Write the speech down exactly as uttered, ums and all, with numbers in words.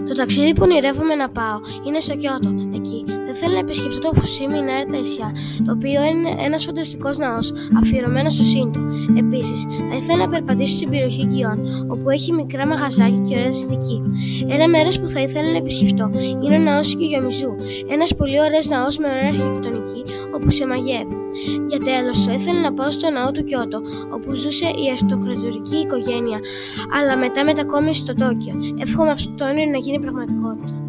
Το ταξίδι που ονειρεύομαι να πάω είναι στο Κιώτο. Εκεί θα ήθελα να επισκεφτώ το Φουσίμι Νάρετα Ισιά, το οποίο είναι ένας φανταστικός ναός αφιερωμένος στο Σίντο. Επίσης, θα ήθελα να περπατήσω στην περιοχή Γκιόν, όπου έχει μικρά μαγαζάκια και ωραία δυτική. Ένα μέρος που θα ήθελα να επισκεφτώ είναι ο ναός του Κιγιομιζού, ένας πολύ ωραίος ναός με ωραία αρχιτεκτονική, όπου σε μαγεύει. Για τέλος, θα ήθελα να πάω στο ναό του Κιώτο, όπου ζούσε η αριστοκρατορική οικογένεια, αλλά μετά μετακόμισε στο Τόκιο. Εύχομαι αυτό το όνειρο να γίνει πραγματικότητα.